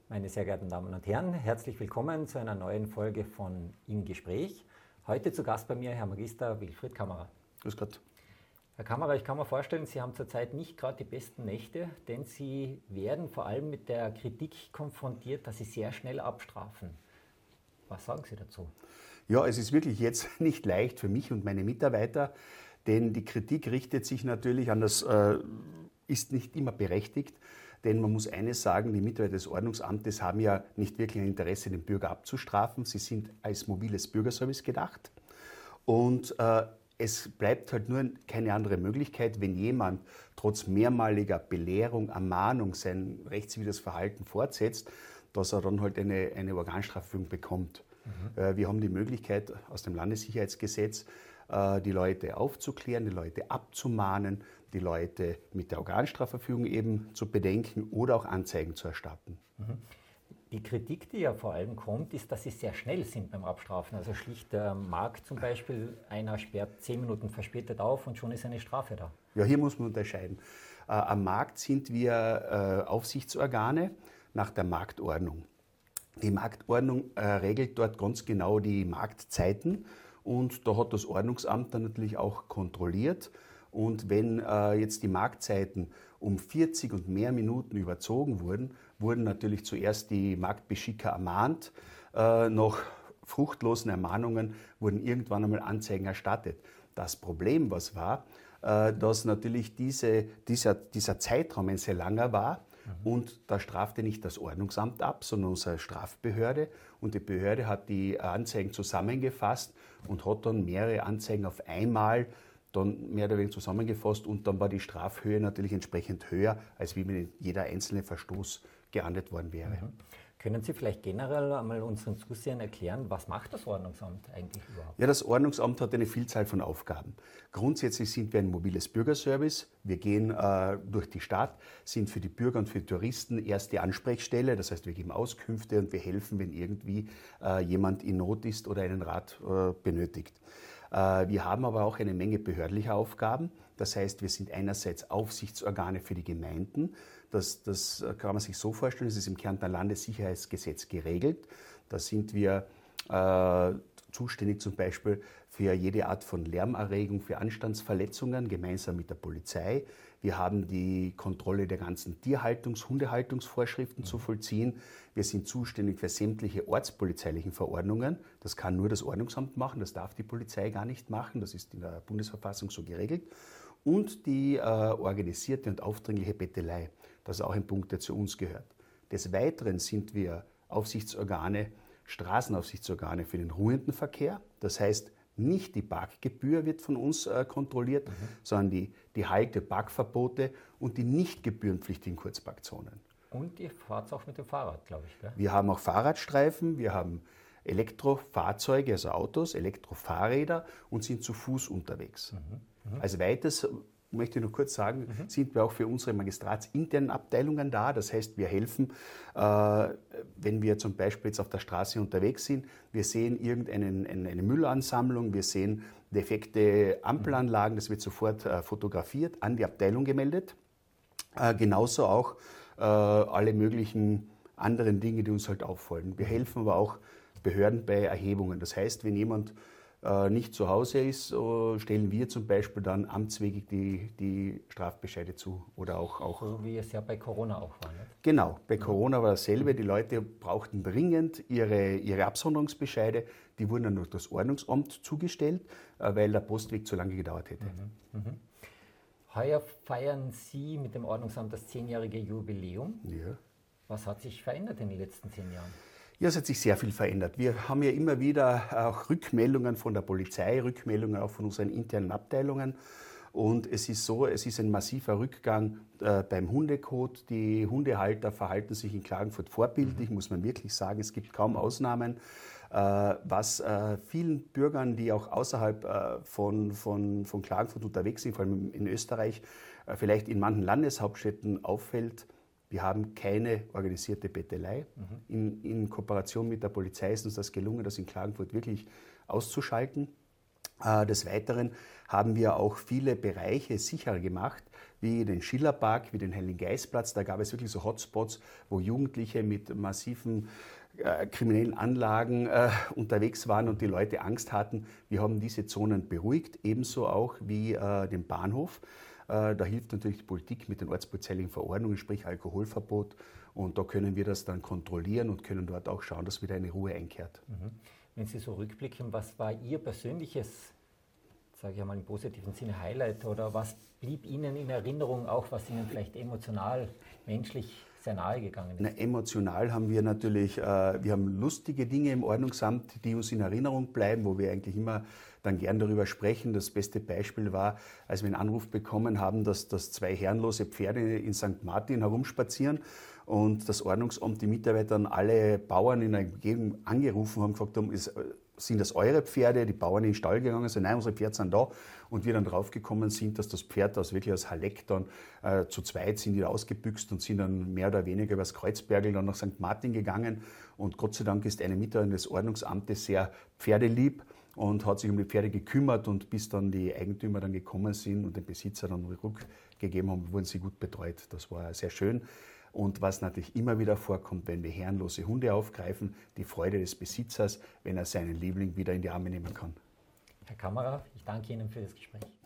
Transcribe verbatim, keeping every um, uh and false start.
Meine sehr geehrten Damen und Herren, herzlich willkommen zu einer neuen Folge von Im Gespräch. Heute zu Gast bei mir Herr Magister Wilfried Kammerer. Grüß Gott. Herr Kammerer, ich kann mir vorstellen, Sie haben zurzeit nicht gerade die besten Nächte, denn Sie werden vor allem mit der Kritik konfrontiert, dass Sie sehr schnell abstrafen. Was sagen Sie dazu? Ja, es ist wirklich jetzt nicht leicht für mich und meine Mitarbeiter, denn die Kritik richtet sich natürlich an das, äh, ist nicht immer berechtigt. Denn man muss eines sagen, die Mitarbeiter des Ordnungsamtes haben ja nicht wirklich ein Interesse, den Bürger abzustrafen. Sie sind als mobiles Bürgerservice gedacht. Und äh, es bleibt halt nur keine andere Möglichkeit, wenn jemand trotz mehrmaliger Belehrung, Ermahnung sein rechtswidriges Verhalten fortsetzt, dass er dann halt eine, eine Organstrafverfügung bekommt. Mhm. Äh, wir haben die Möglichkeit aus dem Landessicherheitsgesetz, äh, die Leute aufzuklären, die Leute abzumahnen, die Leute mit der Organstrafverfügung eben zu bedenken oder auch Anzeigen zu erstatten. Die Kritik, die ja vor allem kommt, ist, dass sie sehr schnell sind beim Abstrafen. Also schlicht der Markt zum Beispiel, einer sperrt zehn Minuten verspätet auf und schon ist eine Strafe da. Ja, hier muss man unterscheiden. Äh, am Markt sind wir äh, Aufsichtsorgane nach der Marktordnung. Die Marktordnung äh, regelt dort ganz genau die Marktzeiten und da hat das Ordnungsamt dann natürlich auch kontrolliert. Und wenn äh, jetzt die Marktzeiten um vierzig und mehr Minuten überzogen wurden, wurden natürlich zuerst die Marktbeschicker ermahnt. Äh, nach fruchtlosen Ermahnungen wurden irgendwann einmal Anzeigen erstattet. Das Problem, was war, äh, dass natürlich diese, dieser, dieser Zeitraum ein sehr langer war. Mhm. Und da strafte nicht das Ordnungsamt ab, sondern unsere Strafbehörde. Und die Behörde hat die Anzeigen zusammengefasst und hat dann mehrere Anzeigen auf einmal dann mehr oder weniger zusammengefasst und dann war die Strafhöhe natürlich entsprechend höher, als wie wenn jeder einzelne Verstoß geahndet worden wäre. Mhm. Können Sie vielleicht generell einmal unseren Zusehern erklären, was macht das Ordnungsamt eigentlich überhaupt? Ja, das Ordnungsamt hat eine Vielzahl von Aufgaben. Grundsätzlich sind wir ein mobiles Bürgerservice. Wir gehen äh, durch die Stadt, sind für die Bürger und für die Touristen erste Ansprechstelle. Das heißt, wir geben Auskünfte und wir helfen, wenn irgendwie äh, jemand in Not ist oder einen Rat äh, benötigt. Wir haben aber auch eine Menge behördlicher Aufgaben. Das heißt, wir sind einerseits Aufsichtsorgane für die Gemeinden. Das, das kann man sich so vorstellen, das ist im Kärntner Landessicherheitsgesetz geregelt. Da sind wir äh, zuständig zum Beispiel für jede Art von Lärmerregung, für Anstandsverletzungen, gemeinsam mit der Polizei. Wir haben die Kontrolle der ganzen Tierhaltungs-, Hundehaltungsvorschriften zu vollziehen. Wir sind zuständig für sämtliche ortspolizeilichen Verordnungen. Das kann nur das Ordnungsamt machen, das darf die Polizei gar nicht machen. Das ist in der Bundesverfassung so geregelt. Und die äh, organisierte und aufdringliche Bettelei, das ist auch ein Punkt, der zu uns gehört. Des Weiteren sind wir Aufsichtsorgane, Straßenaufsichtsorgane für den ruhenden Verkehr. Das heißt, nicht die Parkgebühr wird von uns äh, kontrolliert, mhm. sondern die, die Halte-, Parkverbote und die nicht gebührenpflichtigen Kurzparkzonen. Und ihr fahrt auch mit dem Fahrrad, glaube ich, gell? Wir haben auch Fahrradstreifen, wir haben Elektrofahrzeuge, also Autos, Elektrofahrräder und sind zu Fuß unterwegs. Mhm. Mhm. Als weiteres möchte ich noch kurz sagen, mhm. sind wir auch für unsere magistratsinternen Abteilungen da. Das heißt, wir helfen, äh, wenn wir zum Beispiel jetzt auf der Straße unterwegs sind, wir sehen irgendeine eine Müllansammlung, wir sehen defekte Ampelanlagen, das wird sofort äh, fotografiert, an die Abteilung gemeldet. Äh, genauso auch äh, alle möglichen anderen Dinge, die uns halt auffallen. Wir helfen aber auch Behörden bei Erhebungen. Das heißt, wenn jemand nicht zu Hause ist, stellen wir zum Beispiel dann amtswegig die, die Strafbescheide zu. Oder auch, auch so wie es ja bei Corona auch war. Nicht? Genau, bei Corona war dasselbe. Die Leute brauchten dringend ihre, ihre Absonderungsbescheide. Die wurden dann durch das Ordnungsamt zugestellt, weil der Postweg zu lange gedauert hätte. Mhm. Mhm. Heuer feiern Sie mit dem Ordnungsamt das zehnjährige Jubiläum. Ja. Was hat sich verändert in den letzten zehn Jahren? Ja, es hat sich sehr viel verändert. Wir haben ja immer wieder auch Rückmeldungen von der Polizei, Rückmeldungen auch von unseren internen Abteilungen. Und es ist so, es ist ein massiver Rückgang äh, beim Hundekot. Die Hundehalter verhalten sich in Klagenfurt vorbildlich, muss man wirklich sagen. Es gibt kaum Ausnahmen. Äh, was äh, vielen Bürgern, die auch außerhalb äh, von, von, von Klagenfurt unterwegs sind, vor allem in Österreich, äh, vielleicht in manchen Landeshauptstädten auffällt, wir haben keine organisierte Bettelei. Mhm. In, in Kooperation mit der Polizei ist uns das gelungen, das in Klagenfurt wirklich auszuschalten. Des Weiteren haben wir auch viele Bereiche sicherer gemacht. wie den Schillerpark, wie den Helling-Geist-Platz. Da gab es wirklich so Hotspots, wo Jugendliche mit massiven äh, kriminellen Anlagen äh, unterwegs waren und die Leute Angst hatten. Wir haben diese Zonen beruhigt, ebenso auch wie äh, den Bahnhof. Äh, da hilft natürlich die Politik mit den ortspolizeilichen Verordnungen, sprich Alkoholverbot. Und da können wir das dann kontrollieren und können dort auch schauen, dass wieder eine Ruhe einkehrt. Mhm. Wenn Sie so rückblicken, was war Ihr persönliches, sage ich einmal im positiven Sinne, Highlight oder was blieb Ihnen in Erinnerung, auch was Ihnen vielleicht emotional, menschlich sehr nahe gegangen ist? Na, emotional haben wir natürlich, äh, wir haben lustige Dinge im Ordnungsamt, die uns in Erinnerung bleiben, wo wir eigentlich immer dann gern darüber sprechen. Das beste Beispiel war, als wir einen Anruf bekommen haben, dass, dass zwei herrenlose Pferde in Sankt Martin herumspazieren und das Ordnungsamt, die Mitarbeiter, alle Bauern in der Gegend angerufen haben, gefragt haben, ist, sind das eure Pferde? Die Bauern in den Stall gegangen sind, nein, unsere Pferde sind da. Und wir dann draufgekommen sind, dass das Pferd aus wirklich aus Halleck dann äh, zu zweit sind die ausgebüxt und sind dann mehr oder weniger übers Kreuzbergl dann nach Sankt Martin gegangen. Und Gott sei Dank ist eine Mitarbeiterin des Ordnungsamtes sehr pferdelieb und hat sich um die Pferde gekümmert, und bis dann die Eigentümer dann gekommen sind und den Besitzer dann rückgegeben haben, wurden sie gut betreut. Das war sehr schön. Und was natürlich immer wieder vorkommt, wenn wir herrenlose Hunde aufgreifen, die Freude des Besitzers, wenn er seinen Liebling wieder in die Arme nehmen kann. Herr Kammerer, ich danke Ihnen für das Gespräch.